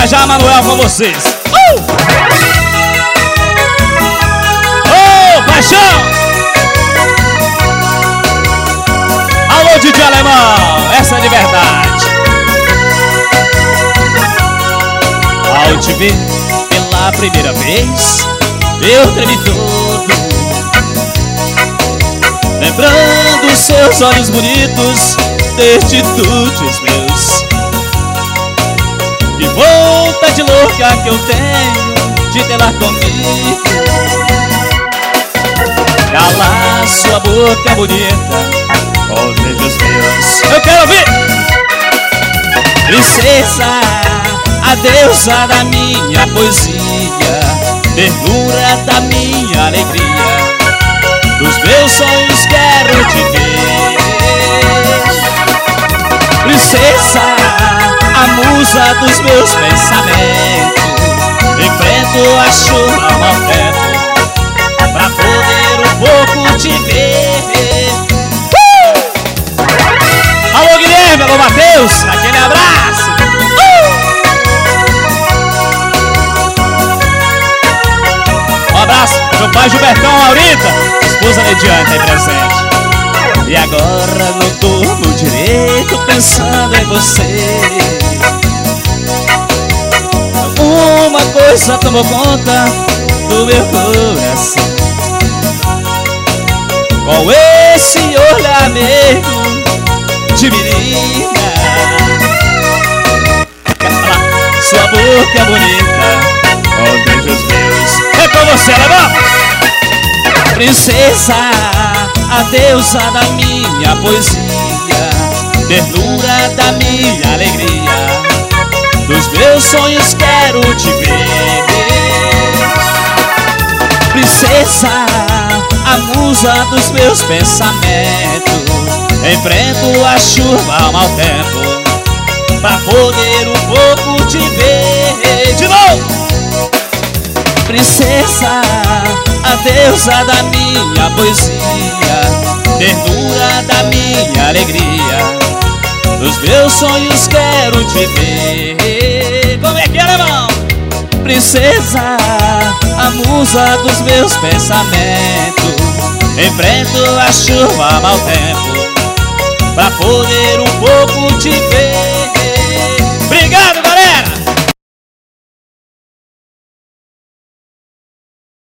Já já, Manuel, com vocês. Paixão! Alô, Didi Alemão, essa é de verdade. Ao te ver pela primeira vez, eu tremi todo, lembrando seus olhos bonitos, atitudes meus. Que vontade louca que eu tenho de tê-la comigo. Calar sua boca bonita, os beijos meus. Eu quero ouvir! Princesa, a deusa da minha poesia, ternura da minha alegria, dos meus sonhos quero te ver. Princesa, a musa dos meus pensamentos, enfrento a chuva ao mau tempo, pra poder um pouco te ver. Alô, Guilherme, alô, Matheus, aquele abraço. Um abraço, meu pai Gilbertão, Laurita, esposa Lidiane aí presente. E agora não durmo direito pensando em você. Uma coisa tomou conta do meu coração, com esse olhar meio de menina. Sua boca bonita, com beijos meus. É com você, Alemão! Princesa, a deusa da minha poesia, ternura da minha alegria, dos meus sonhos quero te ver. Princesa, a musa dos meus pensamentos, enfrento a chuva ao mau tempo, pra poder um pouco te ver. De novo! Princesa, a deusa da minha poesia, ternura da minha alegria, dos meus sonhos quero te ver. Como é que é, Alemão? Princesa, a musa dos meus pensamentos, enfrento a chuva ao mau tempo, pra poder um pouco te ver.